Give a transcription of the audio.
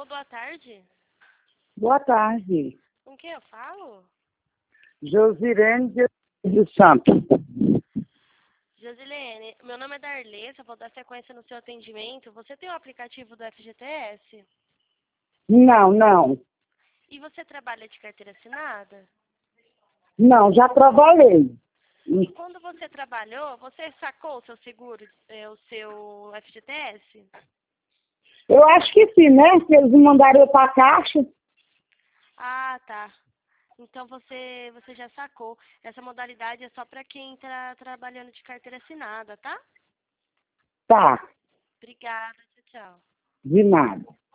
boa tarde. Boa tarde. Com quem eu falo? Josirene dos Santos. Josilene, meu nome é Darlessa, vou dar sequência no seu atendimento. Você tem o aplicativo do FGTS? Não. E você trabalha de carteira assinada? Não, já trabalhei. E quando você trabalhou, você sacou o seu seguro, o seu FGTS? Eu acho que sim, né? Que eles mandaram eu para a caixa. Ah, tá. Então você já sacou. Essa modalidade é só para quem está trabalhando de carteira assinada, tá? Tá, Obrigada, tchau, tchau. de nada.